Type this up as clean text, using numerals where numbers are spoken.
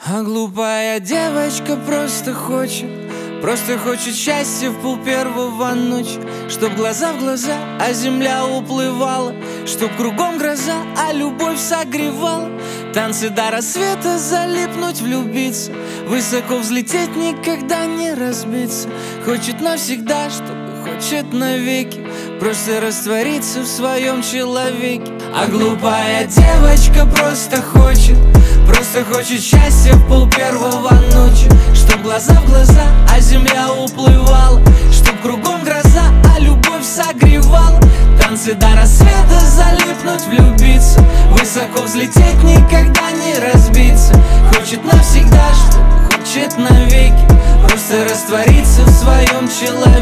А глупая девочка просто хочет счастья в полпервого ночи. Чтоб глаза в глаза, а земля уплывала, чтоб кругом гроза, а любовь согревала. Танцы до рассвета, залипнуть, влюбиться, высоко взлететь, никогда не разбиться. Хочет навсегда, чтобы хочет навеки, просто раствориться в своем человеке. А глупая девочка просто хочет счастья в полпервого ночи. Чтоб глаза в глаза, а земля уплывала, чтоб кругом гроза, а любовь согревала. Танцы до рассвета, залипнуть, влюбиться, высоко взлететь, никогда не разбиться. Хочет навсегда, что хочет навеки, просто раствориться в своем человеке.